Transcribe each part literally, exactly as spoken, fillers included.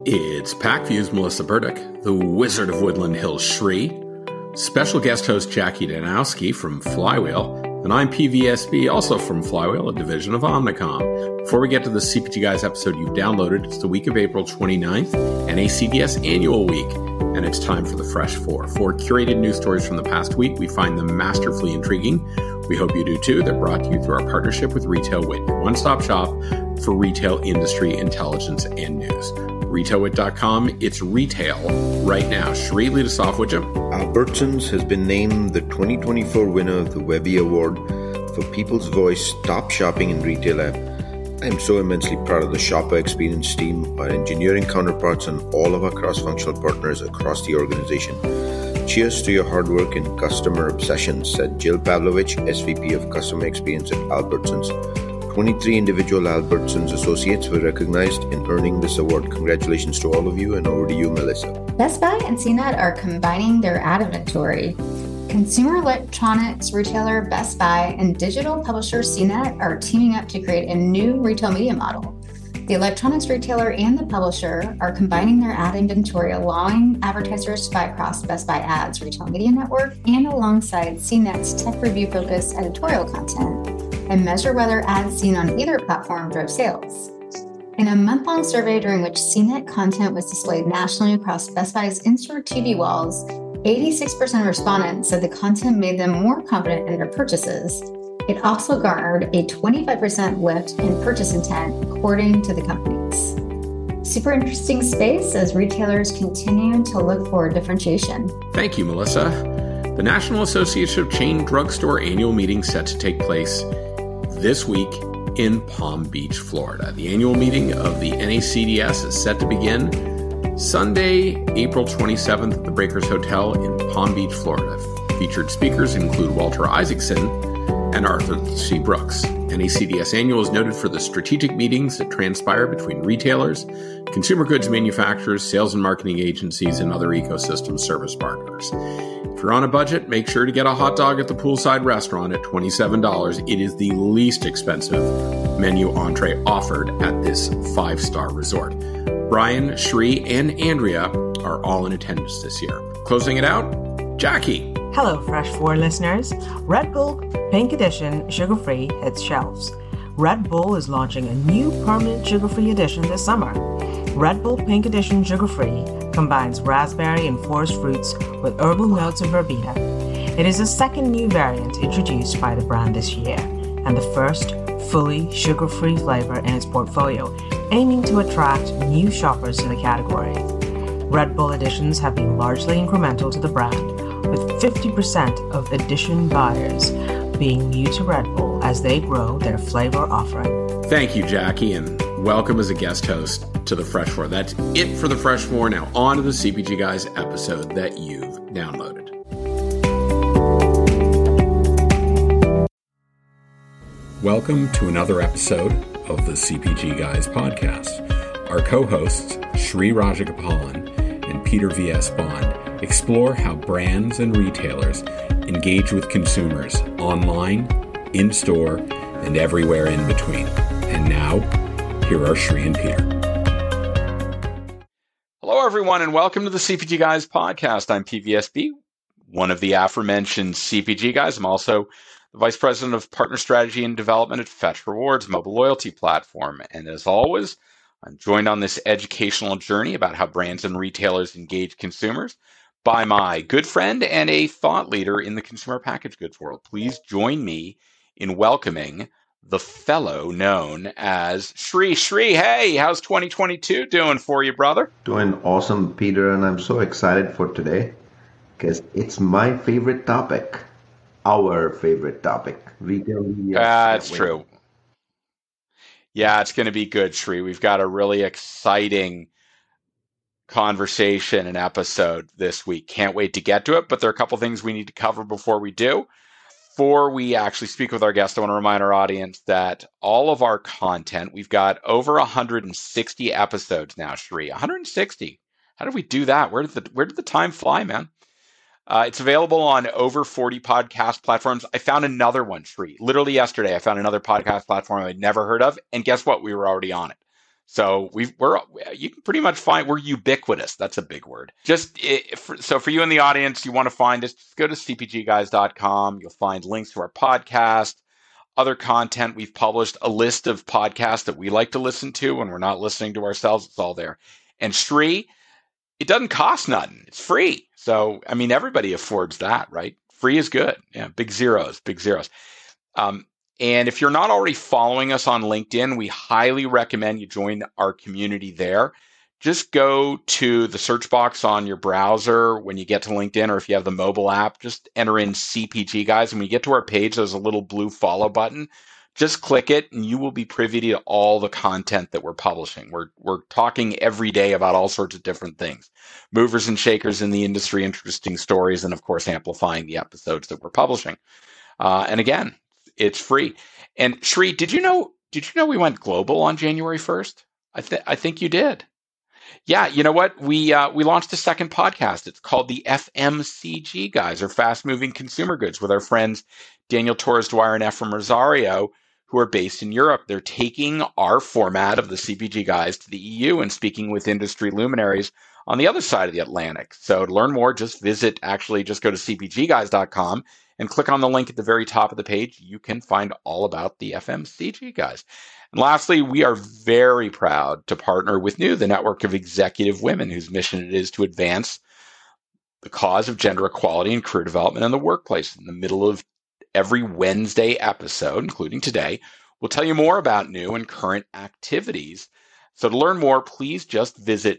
It's PackView's Melissa Burdick, the Wizard of Woodland Hills Shri, special guest host Jackie Danowski from Flywheel, and I'm P V S B, also from Flywheel, a division of Omnicom. Before we get to the C P G Guys episode you've downloaded, it's the week of April twenty-ninth, N A C D S Annual Week, and it's time for the Fresh Four. Four curated news stories from the past week. We find them masterfully intriguing. We hope you do too. They're brought to you through our partnership with RetailWit, your one-stop shop for retail industry intelligence and news. retail wit dot com, it's retail right now. Shri, lead us off, would you? Albertsons has been named the twenty twenty-four winner of the Webby Award for People's Voice Top Shopping in Retail app. I am so immensely proud of the shopper experience team, our engineering counterparts, and all of our cross-functional partners across the organization. Cheers to your hard work and customer obsession, said Jill Pavlovich, S V P of Customer Experience at Albertsons. twenty-three individual Albertsons associates were recognized in earning this award. Congratulations to all of you, and over to you, Melissa. Best Buy and C net are combining their ad inventory. Consumer electronics retailer Best Buy and digital publisher C net are teaming up to create a new retail media model. The electronics retailer and the publisher are combining their ad inventory, allowing advertisers to buy across Best Buy Ads retail media network and alongside C net's tech review-focused editorial content, and measure whether ads seen on either platform drove sales. In a month-long survey during which C net content was displayed nationally across Best Buy's in-store T V walls, eighty-six percent of respondents said the content made them more confident in their purchases. It also garnered a twenty-five percent lift in purchase intent, according to the companies. Super interesting space as retailers continue to look for differentiation. Thank you, Melissa. The National Association of Chain Drugstore annual meeting set to take place this week in Palm Beach, Florida. The annual meeting of the N A C D S is set to begin Sunday, April twenty-seventh at the Breakers Hotel in Palm Beach, Florida. Featured speakers include Walter Isaacson and Arthur C. Brooks. N A C D S Annual is noted for the strategic meetings that transpire between retailers, consumer goods manufacturers, sales and marketing agencies, and other ecosystem service partners. If you're on a budget, make sure to get a hot dog at the poolside restaurant at twenty-seven dollars. It is the least expensive menu entree offered at this five-star resort. Brian, Shri, and Andrea are all in attendance this year. Closing it out, Jackie. Hello, Fresh Four listeners. Red Bull Pink Edition Sugar-Free hits shelves. Red Bull is launching a new permanent sugar-free edition this summer. Red Bull Pink Edition Sugar-Free combines raspberry and forest fruits with herbal notes of verbena. It is the second new variant introduced by the brand this year, and the first fully sugar-free flavor in its portfolio, aiming to attract new shoppers to the category. Red Bull editions have been largely incremental to the brand, with fifty percent of edition buyers being new to Red Bull as they grow their flavor offering. Thank you, Jackie, and welcome as a guest host to the Fresh Four. That's it for the Fresh Four. Now on to the C P G Guys episode that you've downloaded. Welcome to another episode of the C P G Guys podcast. Our co-hosts, Shri Rajagopalan and Peter V S. Bond, explore how brands and retailers engage with consumers online, in-store, and everywhere in between. And now, here are Shri and Peter. Hello, everyone, and welcome to the C P G Guys podcast. I'm P V S B, one of the aforementioned C P G Guys. I'm also the Vice President of Partner Strategy and Development at Fetch Rewards, mobile loyalty platform. And as always, I'm joined on this educational journey about how brands and retailers engage consumers by my good friend and a thought leader in the consumer packaged goods world. Please join me in welcoming the fellow known as Shri. Shri, hey, how's twenty twenty-two doing for you, brother? Doing awesome, Peter, and I'm so excited for today because it's my favorite topic, our favorite topic, retail media. That's true. Yeah, it's going to be good, Shri. We've got a really exciting conversation and episode this week. Can't wait to get to it, but there are a couple things we need to cover before we do. Before we actually speak with our guest, I want to remind our audience that all of our content, we've got over one hundred sixty episodes now, Shri. one hundred sixty. How did we do that? Where did the where did the time fly, man? Uh, it's available on over forty podcast platforms. I found another one, Shri. Literally yesterday, I found another podcast platform I'd never heard of. And guess what? We were already on it. So we've, we're, you can pretty much find, we're ubiquitous. That's a big word. Just, if, so for you in the audience, you want to find us, just go to c p g guys dot com. You'll find links to our podcast, other content we've published, a list of podcasts that we like to listen to when we're not listening to ourselves. It's all there. And Sri, it doesn't cost nothing. It's free. So, I mean, everybody affords that, right? Free is good. Yeah, big zeros, big zeros. Um, And if you're not already following us on LinkedIn, we highly recommend you join our community there. Just go to the search box on your browser when you get to LinkedIn, or if you have the mobile app, just enter in C P G Guys. And when you get to our page, there's a little blue follow button. Just click it and you will be privy to all the content that we're publishing. We're, we're talking every day about all sorts of different things. Movers and shakers in the industry, interesting stories, and of course, amplifying the episodes that we're publishing. Uh, and again, it's free. And Sri, did you know, did you know we went global on January first? I think, I think you did. Yeah. You know what? We, uh, we launched a second podcast. It's called the F M C G Guys, or Fast Moving Consumer Goods, with our friends, Daniel Torres Dwyer and Ephraim Rosario, who are based in Europe. They're taking our format of the C P G Guys to the E U and speaking with industry luminaries on the other side of the Atlantic. So to learn more, just visit, actually just go to c p g guys dot com and click on the link at the very top of the page. You can find all about the F M C G Guys. And lastly, we are very proud to partner with New, the network of executive women whose mission it is to advance the cause of gender equality and career development in the workplace. In the middle of every Wednesday episode, including today, we'll tell you more about New and current activities. So to learn more, please just visit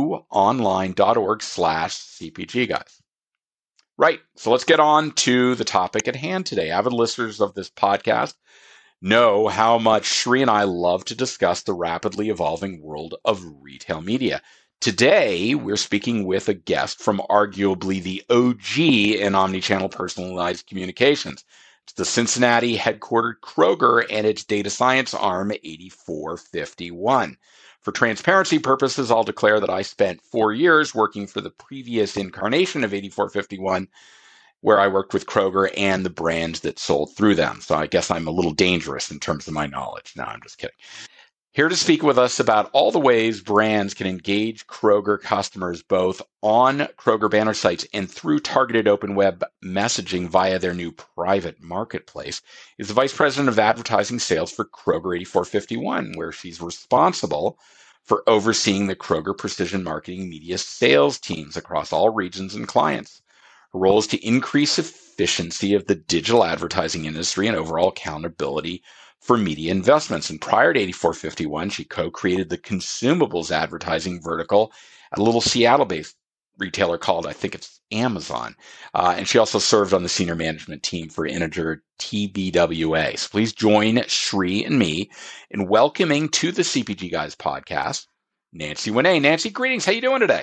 newonline.org slash CPG Guys. Right. So let's get on to the topic at hand today. Avid listeners of this podcast know how much Sri and I love to discuss the rapidly evolving world of retail media. Today, we're speaking with a guest from arguably the O G in omnichannel personalized communications. It's the Cincinnati headquartered Kroger and its data science arm, eighty-four fifty-one. For transparency purposes, I'll declare that I spent four years working for the previous incarnation of eighty-four fifty-one, where I worked with Kroger and the brands that sold through them. So I guess I'm a little dangerous in terms of my knowledge. No, I'm just kidding. Here to speak with us about all the ways brands can engage Kroger customers both on Kroger banner sites and through targeted open web messaging via their new private marketplace is the Vice President of Advertising Sales for Kroger eighty-four fifty-one, where she's responsible for overseeing the Kroger Precision Marketing media sales teams across all regions and clients. Her role is to increase efficiency of the digital advertising industry and overall accountability for media investments. And prior to eighty-four fifty-one, she co-created the consumables advertising vertical at a little Seattle-based retailer called, I think it's Amazon. Uh, and she also served on the senior management team for Integer T B W A. So please join Sri and me in welcoming to the C P G Guys podcast, Nancy Winay. Nancy, greetings. How you doing today?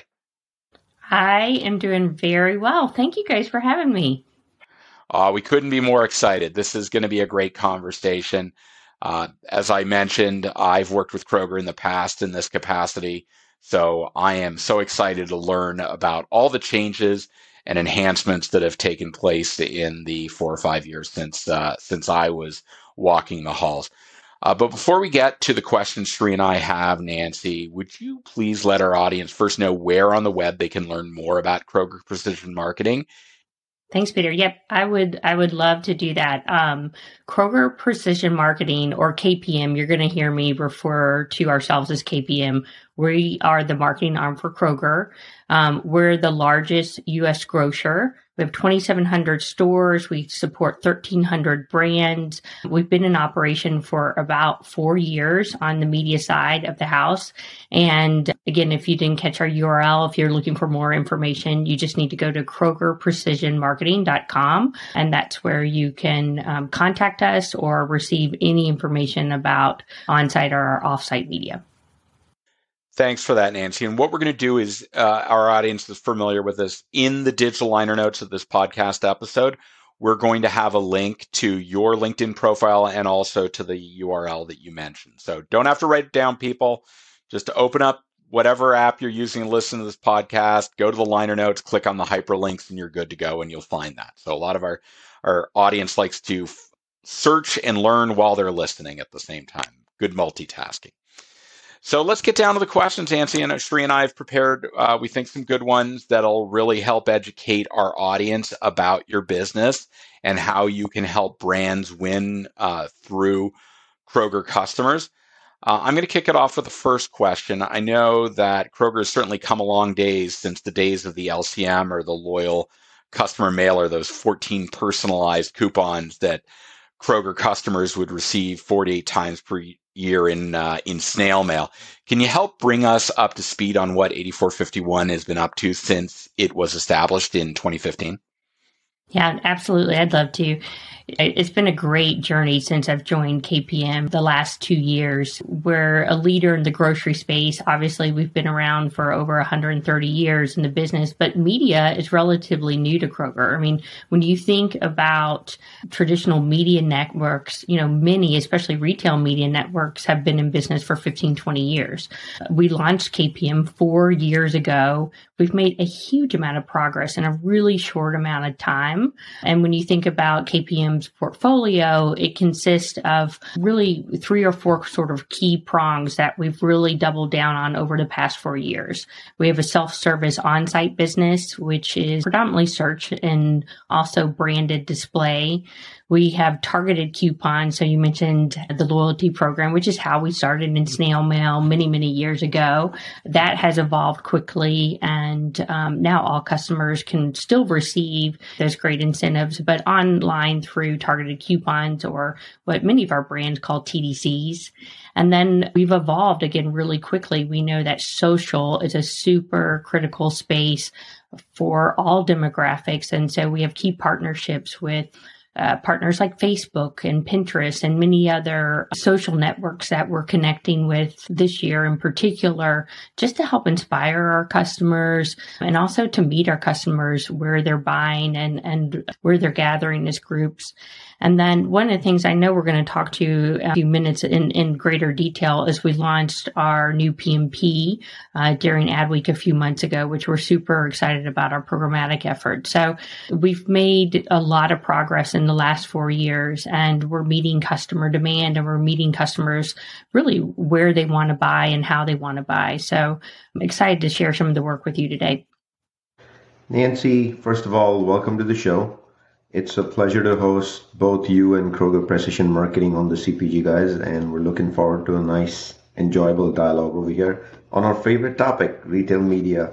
I am doing very well. Thank you guys for having me. Uh, we couldn't be more excited. This is going to be a great conversation. Uh, as I mentioned, I've worked with Kroger in the past in this capacity, so I am so excited to learn about all the changes and enhancements that have taken place in the four or five years since uh, since I was walking the halls. Uh, but before we get to the questions Sri and I have, Nancy, would you please let our audience first know where on the web they can learn more about Kroger Precision Marketing? Thanks, Peter. Yep, I would I would love to do that. Um, Kroger Precision Marketing, or K P M, you're going to hear me refer to ourselves as K P M. We are the marketing arm for Kroger. Um, we're the largest U S grocer. We have twenty-seven hundred stores. We support thirteen hundred brands. We've been in operation for about four years on the media side of the house. And again, if you didn't catch our U R L, if you're looking for more information, you just need to go to kroger precision marketing dot com. And that's where you can um, contact us or receive any information about on-site or off-site media. Thanks for that, Nancy. And what we're going to do is, uh, our audience is familiar with this. In the digital liner notes of this podcast episode, we're going to have a link to your LinkedIn profile and also to the U R L that you mentioned. So don't have to write it down, people. Just open up whatever app you're using to listen to this podcast, go to the liner notes, click on the hyperlinks, and you're good to go, and you'll find that. So a lot of our, our audience likes to f- search and learn while they're listening at the same time. Good multitasking. So let's get down to the questions, Nancy. And Sri and I have prepared, uh, we think, some good ones that'll really help educate our audience about your business and how you can help brands win uh, through Kroger customers. Uh, I'm going to kick it off with the first question. I know that Kroger has certainly come a long days since the days of the L C M or the loyal customer mailer, those fourteen personalized coupons that Kroger customers would receive forty-eight times per year in uh, in snail mail. Can you help bring us up to speed on what eighty-four fifty-one has been up to since it was established in twenty fifteen? Yeah, absolutely. I'd love to. It's been a great journey since I've joined K P M the last two years. We're a leader in the grocery space. Obviously, we've been around for over one hundred thirty years in the business, but media is relatively new to Kroger. I mean, when you think about traditional media networks, you know, many, especially retail media networks, have been in business for fifteen, twenty years. We launched K P M four years ago. We've made a huge amount of progress in a really short amount of time. And when you think about K P M's portfolio, it consists of really three or four sort of key prongs that we've really doubled down on over the past four years. We have a self-service on-site business, which is predominantly search and also branded display. We have targeted coupons. So you mentioned the loyalty program, which is how we started in snail mail many, many years ago. That has evolved quickly. And um, now all customers can still receive those great incentives, but online through targeted coupons or what many of our brands call T D Cs. And then we've evolved again really quickly. We know that social is a super critical space for all demographics. And so we have key partnerships with Uh, partners like Facebook and Pinterest and many other social networks that we're connecting with this year in particular, just to help inspire our customers and also to meet our customers where they're buying and, and where they're gathering as groups. And then one of the things I know we're going to talk to in a few minutes in, in greater detail is we launched our new P M P uh, during Adweek a few months ago, which we're super excited about our programmatic effort. So we've made a lot of progress in the last four years and we're meeting customer demand and we're meeting customers really where they want to buy and how they want to buy. So I'm excited to share some of the work with you today. Nancy, first of all, welcome to the show. It's a pleasure to host both you and Kroger Precision Marketing on the C P G Guys, and we're looking forward to a nice, enjoyable dialogue over here on our favorite topic, retail media.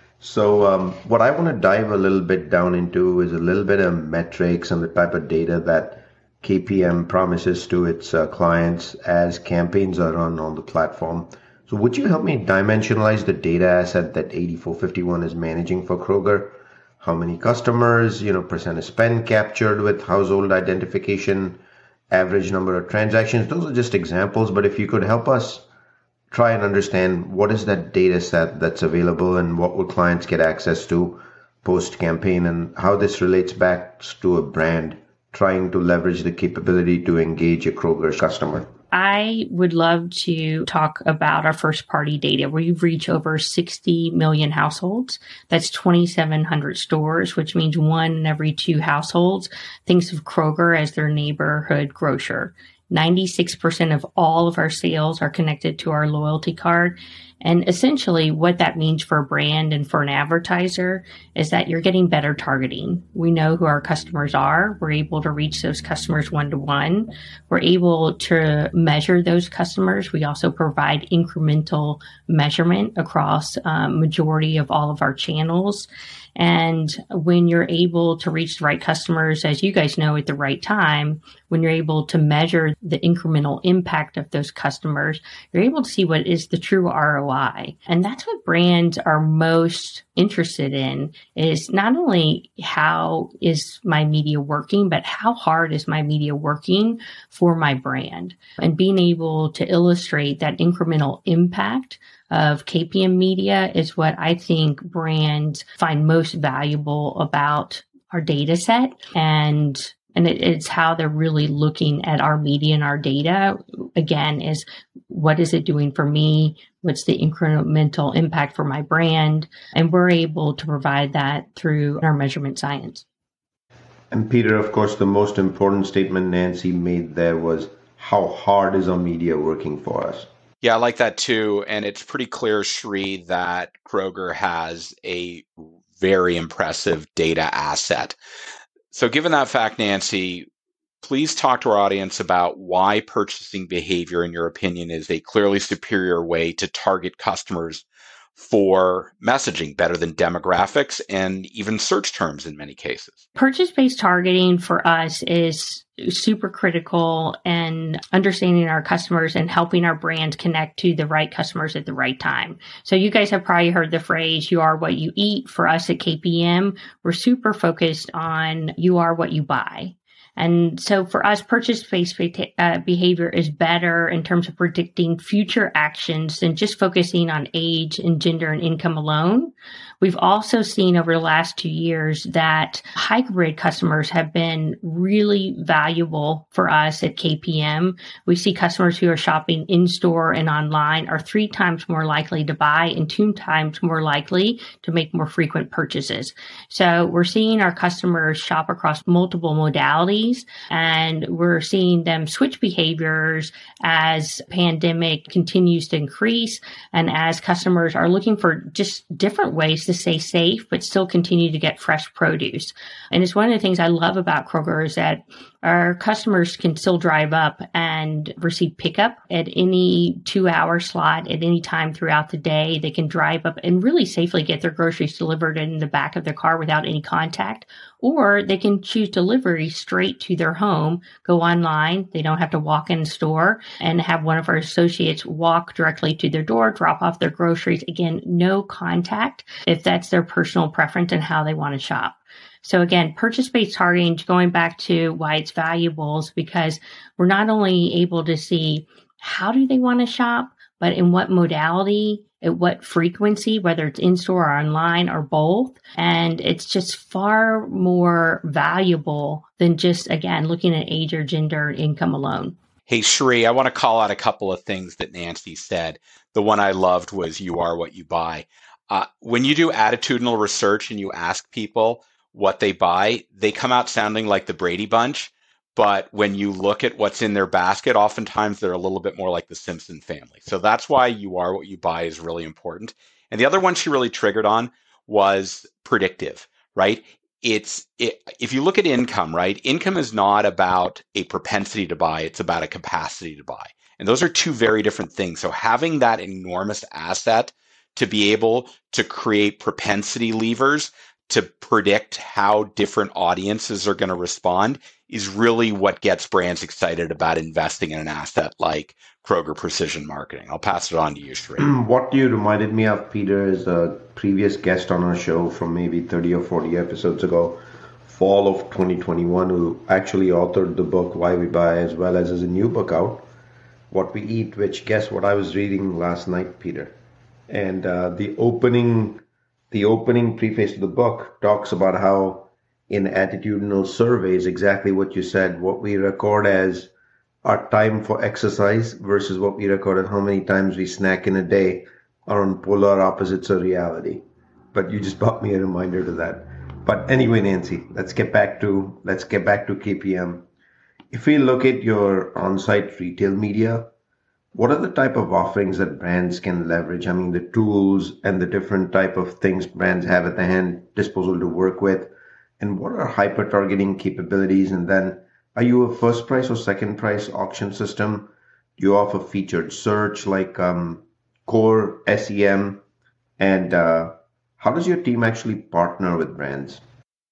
So um, what I want to dive a little bit down into is a little bit of metrics and the type of data that K P M promises to its uh, clients as campaigns are run on the platform. So would you help me dimensionalize the data asset that eighty-four fifty-one is managing for Kroger? How many customers, you know, percent of spend captured with household identification, average number of transactions. Those are just examples, but if you could help us try and understand what is that data set that's available and what will clients get access to post-campaign and how this relates back to a brand trying to leverage the capability to engage a Kroger customer. I would love to talk about our first party data. We've reached over sixty million households. That's twenty-seven hundred stores, which means one in every two households thinks of Kroger as their neighborhood grocer. ninety-six percent of all of our sales are connected to our loyalty card. And essentially what that means for a brand and for an advertiser is that you're getting better targeting. We know who our customers are. We're able to reach those customers one-to-one. We're able to measure those customers. We also provide incremental measurement across um, majority of all of our channels. And when you're able to reach the right customers, as you guys know, at the right time, when you're able to measure the incremental impact of those customers, you're able to see what is the true R O I. And that's what brands are most interested in, is not only how is my media working, but how hard is my media working for my brand? And being able to illustrate that incremental impact of K P M media is what I think brands find most valuable about our data set. And And it, it's how they're really looking at our media and our data. Again, is what is it doing for me? What's the incremental impact for my brand? And we're able to provide that through our measurement science. And Peter, of course, the most important statement Nancy made there was, how hard is our media working for us? Yeah, I like that too. And it's pretty clear, Sri, that Kroger has a very impressive data asset. So given that fact, Nancy, please talk to our audience about why purchasing behavior, in your opinion, is a clearly superior way to target customers for messaging, better than demographics and even search terms in many cases. Purchase-based targeting for us is super critical in understanding our customers and helping our brand connect to the right customers at the right time. So you guys have probably heard the phrase, you are what you eat. For us at K P M, we're super focused on you are what you buy. And so for us, purchase-based uh, behavior is better in terms of predicting future actions than just focusing on age and gender and income alone. We've also seen over the last two years that hybrid customers have been really valuable for us at K P M. We see customers who are shopping in-store and online are three times more likely to buy and two times more likely to make more frequent purchases. So we're seeing our customers shop across multiple modalities, and we're seeing them switch behaviors as pandemic continues to increase and as customers are looking for just different ways to stay safe, but still continue to get fresh produce. And it's one of the things I love about Kroger is that our customers can still drive up and receive pickup at any two hour slot at any time throughout the day. They can drive up and really safely get their groceries delivered in the back of their car without any contact. Or they can choose delivery straight to their home, go online. They don't have to walk in the store, and have one of our associates walk directly to their door, drop off their groceries. Again, no contact if that's their personal preference and how they want to shop. So again, purchase-based targeting, going back to why it's valuable, is because we're not only able to see how do they want to shop, but in what modality, at what frequency, whether it's in-store or online or both. And it's just far more valuable than just, again, looking at age or gender or income alone. Hey, Sri, I want to call out a couple of things that Nancy said. The one I loved was you are what you buy. Uh, when you do attitudinal research and you ask people what they buy, they come out sounding like the Brady Bunch. But when you look at what's in their basket, oftentimes they're a little bit more like the Simpson family. So that's why you are what you buy is really important. And the other one she really triggered on was predictive, right? It's it, if you look at income, right? Income is not about a propensity to buy. It's about a capacity to buy. And those are two very different things. So having that enormous asset to be able to create propensity levers to predict how different audiences are going to respond is really what gets brands excited about investing in an asset like Kroger Precision Marketing. I'll pass it on to you, Sri. What you reminded me of, Peter, is a previous guest on our show from maybe thirty or forty episodes ago, fall of twenty twenty-one, who actually authored the book Why We Buy, as well as there's a new book out, What We Eat, which guess what I was reading last night, Peter? And uh, the opening the opening preface to the book talks about how in attitudinal surveys, exactly what you said, what we record as our time for exercise versus what we record as how many times we snack in a day are on polar opposites of reality. But you just brought me a reminder to that. But anyway, Nancy, let's get back to let's get back to K P M. If we look at your on-site retail media, what are the type of offerings that brands can leverage? I mean, the tools and the different type of things brands have at their hand disposal to work with. And what are hyper-targeting capabilities? And then, are you a first price or second price auction system? Do you offer featured search like um, core S E M? And uh, how does your team actually partner with brands?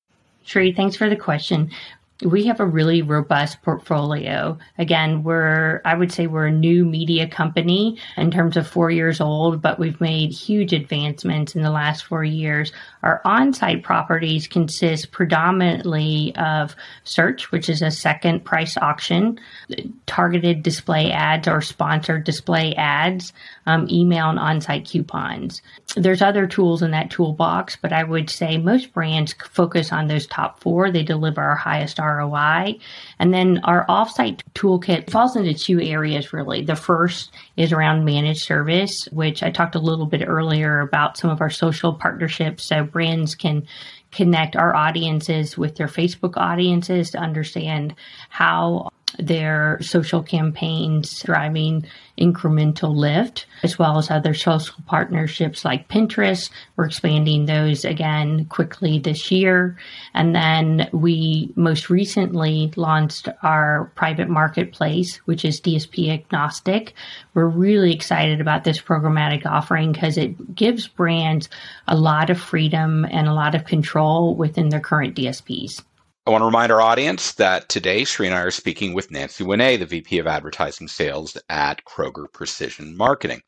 Sri, thanks for the question. We have a really robust portfolio. Again, we're, I would say we're a new media company in terms of four years old, but we've made huge advancements in the last four years. Our on-site properties consist predominantly of search, which is a second price auction, targeted display ads or sponsored display ads, um, email and on-site coupons. There's other tools in that toolbox, but I would say most brands focus on those top four. They deliver our highest R O I. And then our offsite toolkit falls into two areas, really. The first is around managed service, which I talked a little bit earlier about some of our social partnerships. So brands can connect our audiences with their Facebook audiences to understand how their social campaigns driving incremental lift, as well as other social partnerships like Pinterest. We're expanding those again quickly this year. And then we most recently launched our private marketplace, which is D S P agnostic. We're really excited about this programmatic offering because it gives brands a lot of freedom and a lot of control within their current D S Ps. I want to remind our audience that today Sri and I are speaking with Nancy Winnay, the V P of Advertising Sales at Kroger Precision Marketing.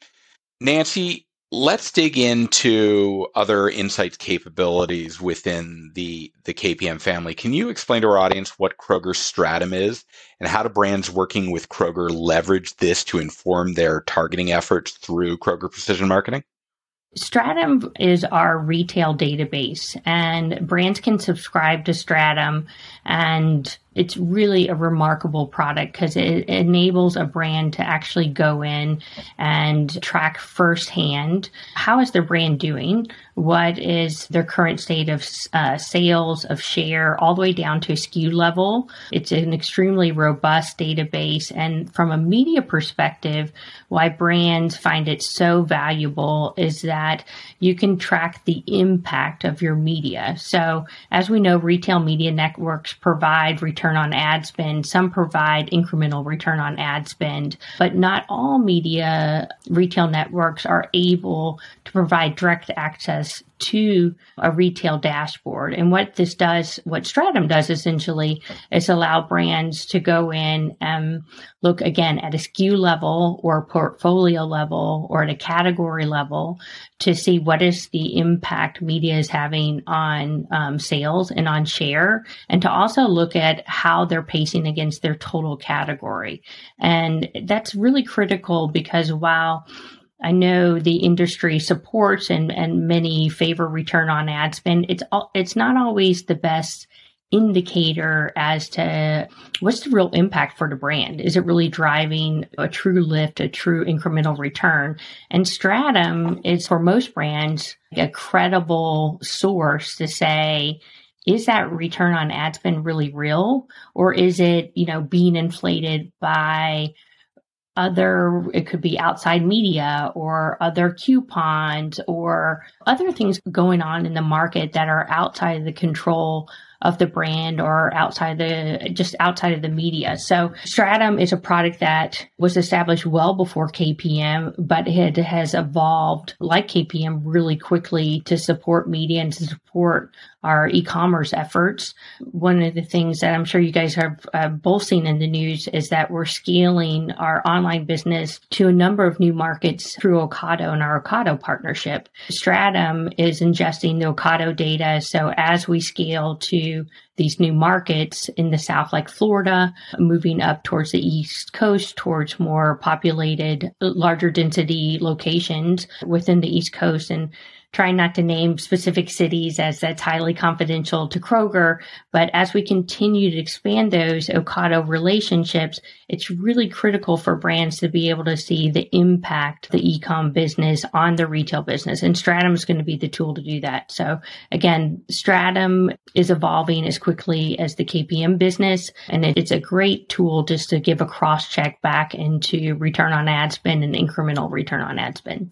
Nancy, let's dig into other insights capabilities within the, the K P M family. Can you explain to our audience what Kroger Stratum is and how do brands working with Kroger leverage this to inform their targeting efforts through Kroger Precision Marketing? Stratum is our retail database, and brands can subscribe to Stratum, and it's really a remarkable product because it enables a brand to actually go in and track firsthand how is their brand doing, what is their current state of uh, sales, of share, all the way down to a S K U level. It's an extremely robust database, and from a media perspective, why brands find it so valuable is that you can track the impact of your media. So as we know, retail media networks provide return on ad spend. Some provide incremental return on ad spend, but not all media retail networks are able to provide direct access to a retail dashboard. And what this does, what Stratum does essentially, is allow brands to go in and look again at a S K U level or portfolio level or at a category level to see what is the impact media is having on um, sales and on share, and to also look at how they're pacing against their total category. And that's really critical because while I know the industry supports and, and many favor return on ad spend, it's it's not always the best indicator as to what's the real impact for the brand. Is it really driving a true lift, a true incremental return? And Stratum is, for most brands, a credible source to say, is that return on ad spend really real? Or is it, you know, being inflated by other, it could be outside media or other coupons or other things going on in the market that are outside of the control of the brand or outside the, just outside of the media. So Stratum is a product that was established well before K P M, but it has evolved like K P M really quickly to support media and to support our e-commerce efforts. One of the things that I'm sure you guys have uh, both seen in the news is that we're scaling our online business to a number of new markets through Ocado and our Ocado partnership. Stratum is ingesting the Ocado data. So as we scale to these new markets in the South, like Florida, moving up towards the East Coast, towards more populated, larger density locations within the East Coast, and trying not to name specific cities as that's highly confidential to Kroger. But as we continue to expand those Ocado relationships, it's really critical for brands to be able to see the impact the e-com business on the retail business. And Stratum is going to be the tool to do that. So again, Stratum is evolving as quickly as the K P M business. And it's a great tool just to give a cross check back into return on ad spend and incremental return on ad spend.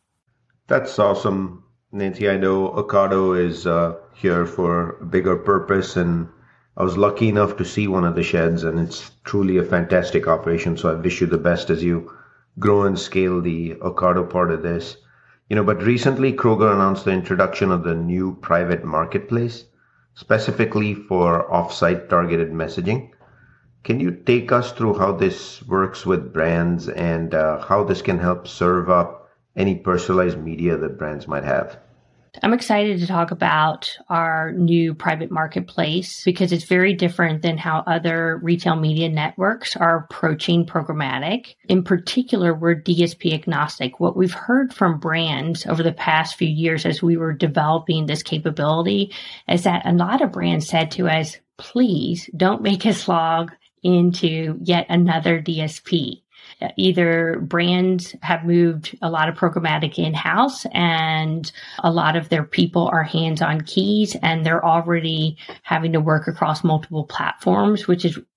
That's awesome, Nancy. I know Ocado is uh, here for a bigger purpose, and I was lucky enough to see one of the sheds, and it's truly a fantastic operation. So I wish you the best as you grow and scale the Ocado part of this. You know, but recently Kroger announced the introduction of the new private marketplace, specifically for off-site targeted messaging. Can you take us through how this works with brands and uh, how this can help serve up any personalized media that brands might have? I'm excited to talk about our new private marketplace because it's very different than how other retail media networks are approaching programmatic. In particular, we're D S P agnostic. What we've heard from brands over the past few years as we were developing this capability is that a lot of brands said to us, please don't make us log into yet another D S P. Either brands have moved a lot of programmatic in-house and a lot of their people are hands-on keys and they're already having to work across multiple platforms, which is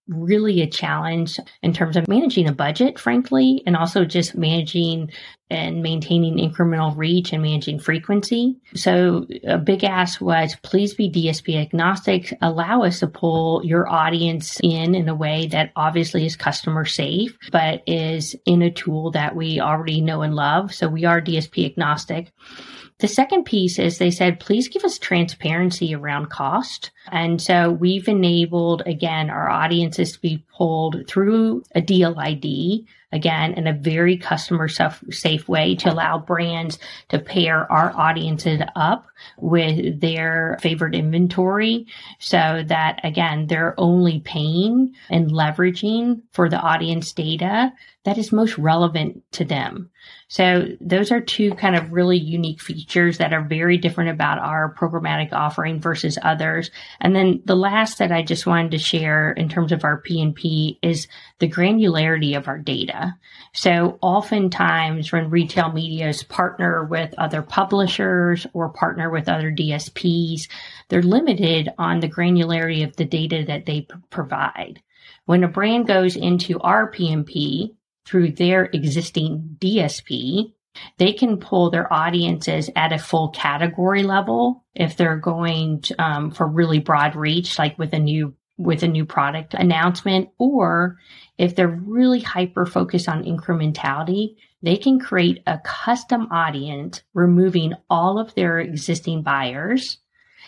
really a challenge in terms of managing a budget, frankly, and also just managing and maintaining incremental reach and managing frequency. So a big ask was, please be D S P agnostic. Allow us to pull your audience in in a way that obviously is customer safe, but is in a tool that we already know and love. So we are D S P agnostic. The second piece is they said, please give us transparency around cost. And so we've enabled, again, our audiences to be pulled through a deal I D, again, in a very customer safe way to allow brands to pair our audiences up with their favorite inventory so that, again, they're only paying and leveraging for the audience data that is most relevant to them. So those are two kind of really unique features that are very different about our programmatic offering versus others. And then the last that I just wanted to share in terms of our P and P is the granularity of our data. So oftentimes when retail medias partner with other publishers or partner with other D S Ps, they're limited on the granularity of the data that they p- provide. When a brand goes into our P and P, through their existing D S P, they can pull their audiences at a full category level if they're going to, um, for really broad reach, like with a new with a new product announcement, or if they're really hyper focused on incrementality, they can create a custom audience, removing all of their existing buyers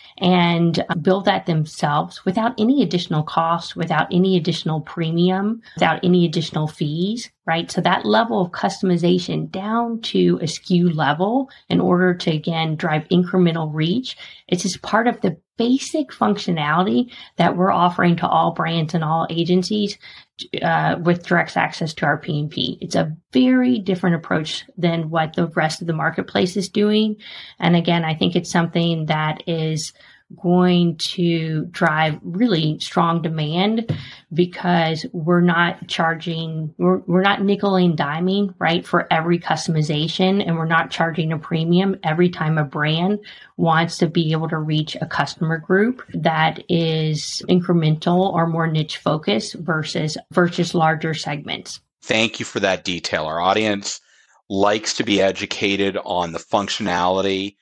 and build that themselves without any additional cost, without any additional premium, without any additional fees, right? So that level of customization down to a S K U level in order to, again, drive incremental reach. It's just part of the basic functionality that we're offering to all brands and all agencies uh, with direct access to our P and P. It's a very different approach than what the rest of the marketplace is doing. And again, I think it's something that is going to drive really strong demand because we're not charging, we're, we're not nickel and diming, right, for every customization, and we're not charging a premium every time a brand wants to be able to reach a customer group that is incremental or more niche focused versus versus larger segments. Thank you for that detail. Our audience likes to be educated on the functionality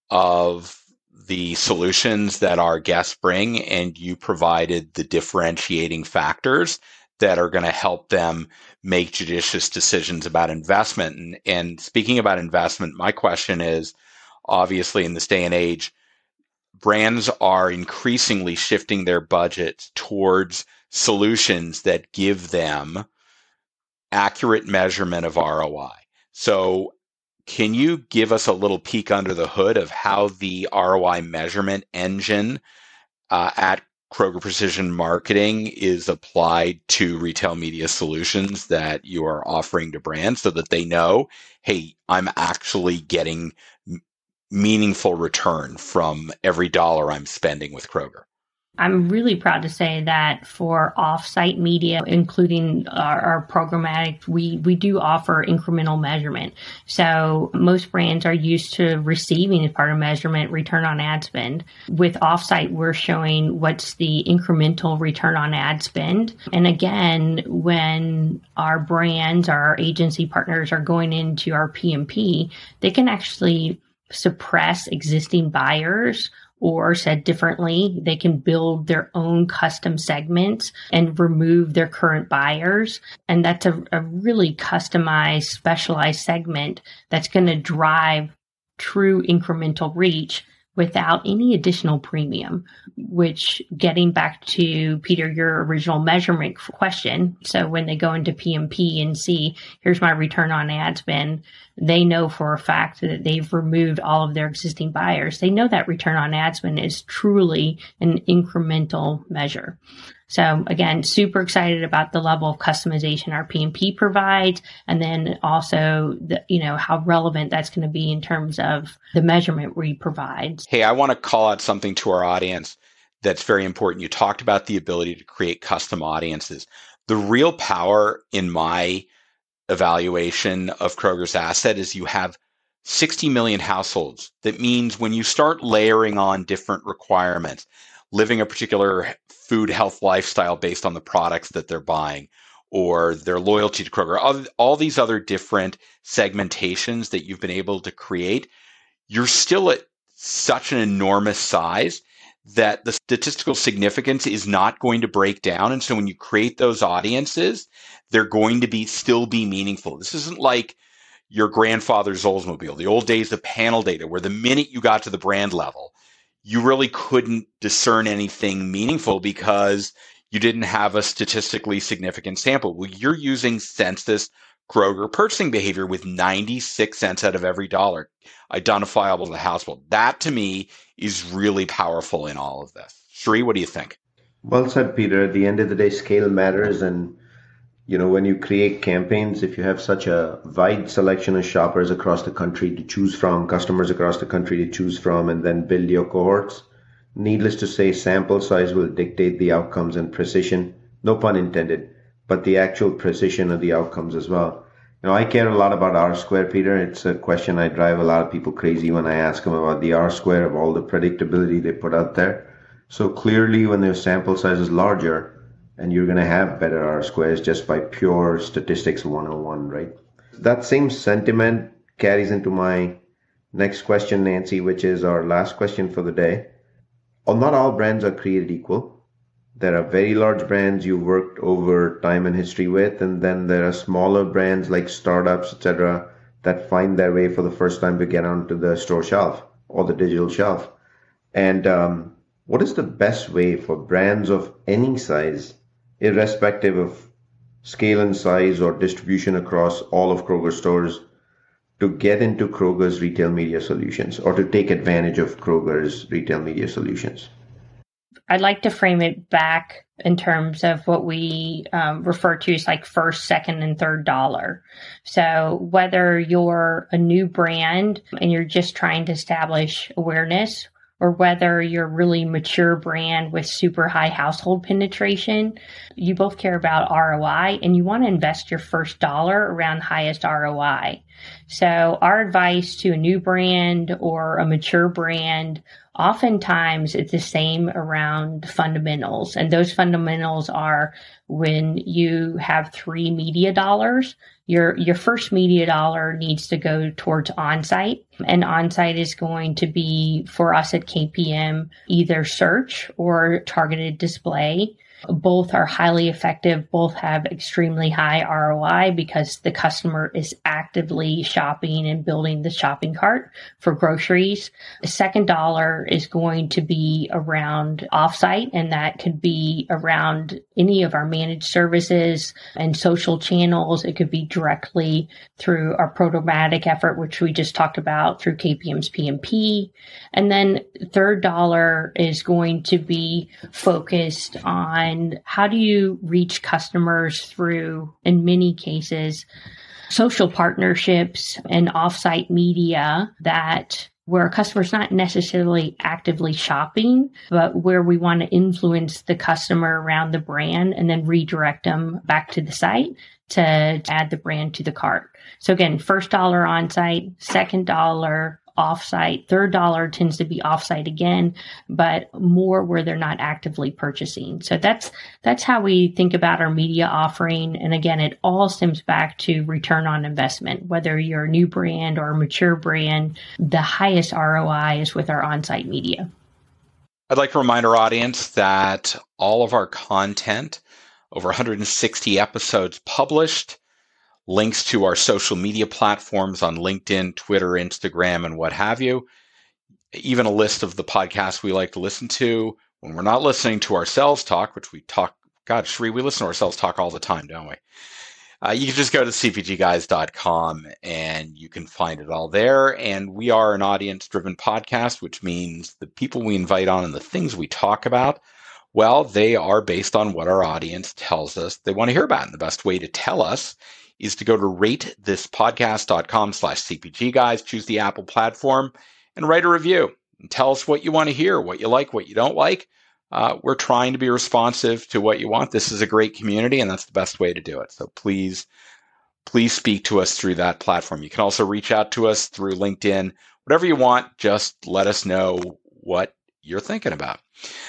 of the solutions that our guests bring, and you provided the differentiating factors that are going to help them make judicious decisions about investment. And, and speaking about investment, my question is, obviously in this day and age, brands are increasingly shifting their budgets towards solutions that give them accurate measurement of R O I. So can you give us a little peek under the hood of how the R O I measurement engine uh, at Kroger Precision Marketing is applied to retail media solutions that you are offering to brands so that they know, hey, I'm actually getting m- meaningful return from every dollar I'm spending with Kroger? I'm really proud to say that for off-site media, including our, our programmatic, we, we do offer incremental measurement. So most brands are used to receiving as part of measurement return on ad spend. With off-site, we're showing what's the incremental return on ad spend. And again, when our brands, our agency partners are going into our P and P, they can actually suppress existing buyers. Or said differently, they can build their own custom segments and remove their current buyers. And that's a, a really customized, specialized segment that's going to drive true incremental reach without any additional premium, which getting back to, Peter, your original measurement question. So when they go into P and P and see, here's my return on ad spend, they know for a fact that they've removed all of their existing buyers. They know that return on ad spend is truly an incremental measure. So again, super excited about the level of customization our P and P provides, and then also the, you know, how relevant that's going to be in terms of the measurement we provide. Hey, I want to call out something to our audience that's very important. You talked about the ability to create custom audiences. The real power in my evaluation of Kroger's asset is you have sixty million households. That means when you start layering on different requirements, living a particular food health lifestyle based on the products that they're buying, or their loyalty to Kroger, all, all these other different segmentations that you've been able to create, you're still at such an enormous size that the statistical significance is not going to break down. And so when you create those audiences, they're going to be still be meaningful. This isn't like your grandfather's Oldsmobile, the old days of panel data, where the minute you got to the brand level, you really couldn't discern anything meaningful because you didn't have a statistically significant sample. Well, you're using census Kroger purchasing behavior with ninety-six cents out of every dollar identifiable to the household. That to me is really powerful in all of this. Sri, what do you think? Well said, Peter. At the end of the day, scale matters. And, you know, when you create campaigns, if you have such a wide selection of shoppers across the country to choose from, customers across the country to choose from, and then build your cohorts, needless to say, sample size will dictate the outcomes and precision, no pun intended, but the actual precision of the outcomes as well. You know, I care a lot about R square, Peter. It's a question I drive a lot of people crazy when I ask them about the R square of all the predictability they put out there. So clearly when their sample size is larger, and you're going to have better R squares just by pure statistics one oh one, right? That same sentiment carries into my next question, Nancy, which is our last question for the day. Well, not all brands are created equal. There are very large brands you worked over time and history with, and then there are smaller brands like startups, et cetera, that find their way for the first time to get onto the store shelf or the digital shelf. And um, what is the best way for brands of any size, irrespective of scale and size or distribution across all of Kroger stores, to get into Kroger's retail media solutions or to take advantage of Kroger's retail media solutions? I'd like to frame it back in terms of what we um, refer to as like first, second, and third dollar. So whether you're a new brand and you're just trying to establish awareness, or whether you're a really mature brand with super high household penetration, you both care about R O I and you want to invest your first dollar around highest R O I. So our advice to a new brand or a mature brand, oftentimes it's the same around fundamentals. And those fundamentals are when you have three media dollars, your your first media dollar needs to go towards on-site. And on-site is going to be, for us at K P M, either search or targeted display. Both are highly effective. Both have extremely high R O I because the customer is actively shopping and building the shopping cart for groceries. The second dollar is going to be around offsite, and that could be around any of our managed services and social channels. It could be directly through our programmatic effort, which we just talked about through K P M's P M P. And then third dollar is going to be focused on how do you reach customers through, in many cases, social partnerships and offsite media that where a customer's not necessarily actively shopping, but where we want to influence the customer around the brand and then redirect them back to the site to add the brand to the cart. So again, first dollar on site, second dollar offsite, third dollar tends to be offsite again, but more where they're not actively purchasing. So that's that's how we think about our media offering. And again, it all stems back to return on investment. Whether you're a new brand or a mature brand, the highest R O I is with our on-site media. I'd like to remind our audience that all of our content, over one hundred sixty episodes published, links to our social media platforms on LinkedIn, Twitter, Instagram, and what have you. Even a list of the podcasts we like to listen to when we're not listening to ourselves talk, which we talk, God, Sri, we listen to ourselves talk all the time, don't we? Uh, you can just go to c p g guys dot com and you can find it all there. And we are an audience-driven podcast, which means the people we invite on and the things we talk about, well, they are based on what our audience tells us they want to hear about. And the best way to tell us is to go to rate this podcast dot com slash C P G guys, choose the Apple platform, and write a review. And tell us what you want to hear, what you like, what you don't like. Uh, we're trying to be responsive to what you want. This is a great community, and that's the best way to do it. So please, please speak to us through that platform. You can also reach out to us through LinkedIn. Whatever you want, just let us know what you're thinking about.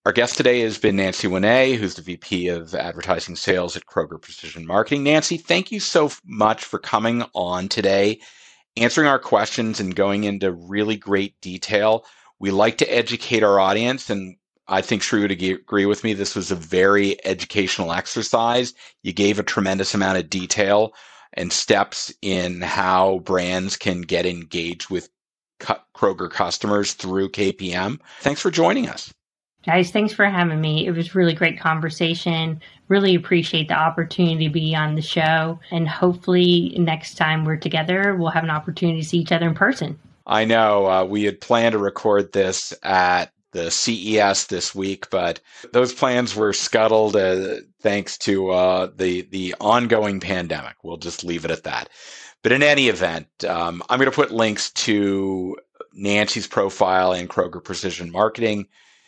Our guest today has been Nancy Winnea, who's the V P of Advertising Sales at Kroger Precision Marketing. Nancy, thank you so much for coming on today, answering our questions and going into really great detail. We like to educate our audience, and I think Sri would agree with me. This was a very educational exercise. You gave a tremendous amount of detail and steps in how brands can get engaged with Kroger customers through K P M. Thanks for joining us. Guys, thanks for having me. It was really great conversation. Really appreciate the opportunity to be on the show. And hopefully next time we're together, we'll have an opportunity to see each other in person. I know uh, we had planned to record this at the C E S this week, but those plans were scuttled uh, thanks to uh, the, the ongoing pandemic. We'll just leave it at that. But in any event, um, I'm going to put links to Nancy's profile and Kroger Precision Marketing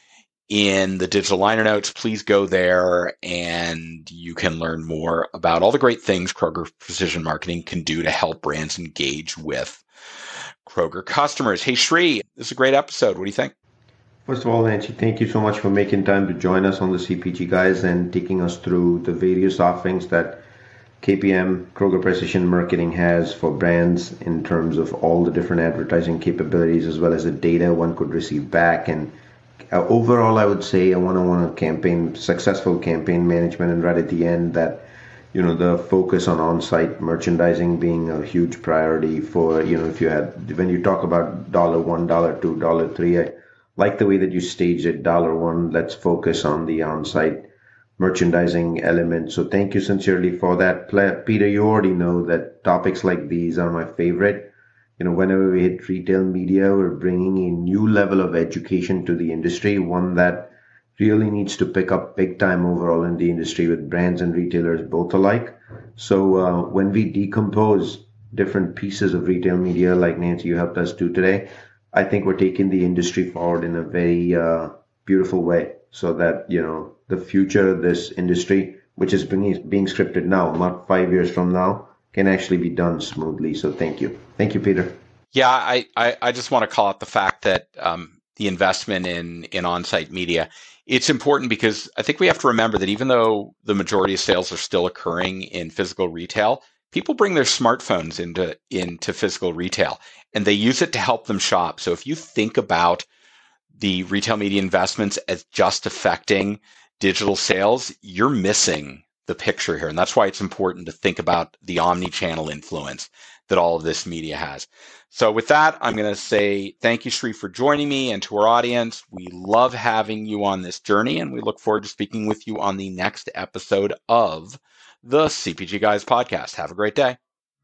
in the digital liner notes. Please go there and you can learn more about all the great things Kroger Precision Marketing can do to help brands engage with Kroger customers. Hey, Sri, this is a great episode. What do you think? First of all, Nancy, thank you so much for making time to join us on the C P G Guys and taking us through the various offerings that K P M, Kroger Precision Marketing, has for brands in terms of all the different advertising capabilities as well as the data one could receive back. And Uh, overall, I would say a one-on-one campaign, successful campaign management, and right at the end that, you know, the focus on on-site merchandising being a huge priority for, you know, if you had, when you talk about dollar one, dollar two, dollar three, I like the way that you staged it. Dollar one, let's focus on the on-site merchandising element. So thank you sincerely for that. Peter, you already know that topics like these are my favorite. You know, whenever we hit retail media, we're bringing a new level of education to the industry, one that really needs to pick up big time overall in the industry with brands and retailers both alike. So uh, when we decompose different pieces of retail media, like Nancy, you helped us do today, I think we're taking the industry forward in a very uh, beautiful way so that, you know, the future of this industry, which is being, being scripted now, not five years from now, can actually be done smoothly. So thank you. Thank you, Peter. Yeah, I, I, I just want to call out the fact that um, the investment in, in on-site media, it's important because I think we have to remember that even though the majority of sales are still occurring in physical retail, people bring their smartphones into, into physical retail and they use it to help them shop. So if you think about the retail media investments as just affecting digital sales, you're missing the picture here. And that's why it's important to think about the omni-channel influence that all of this media has. So with that, I'm going to say thank you, Sri, for joining me, and to our audience. We love having you on this journey, and we look forward to speaking with you on the next episode of the C P G Guys podcast. Have a great day.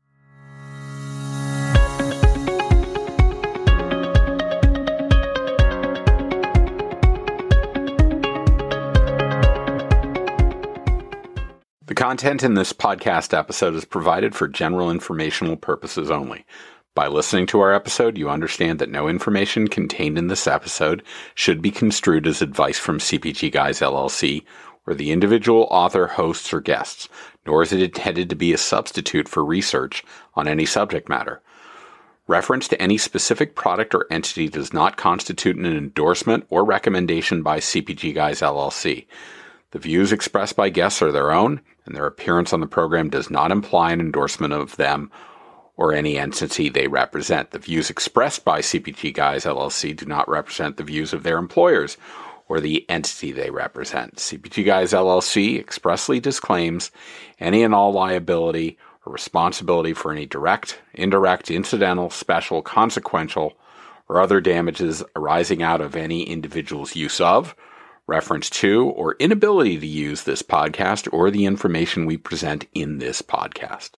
The content in this podcast episode is provided for general informational purposes only. By listening to our episode, you understand that no information contained in this episode should be construed as advice from C P G Guys, L L C, or the individual author, hosts, or guests, nor is it intended to be a substitute for research on any subject matter. Reference to any specific product or entity does not constitute an endorsement or recommendation by C P G Guys, L L C. The views expressed by guests are their own, and their appearance on the program does not imply an endorsement of them or any entity they represent. The views expressed by C P G Guys, L L C do not represent the views of their employers or the entity they represent. C P G Guys, L L C expressly disclaims any and all liability or responsibility for any direct, indirect, incidental, special, consequential, or other damages arising out of any individual's use of, reference to, or inability to use this podcast or the information we present in this podcast.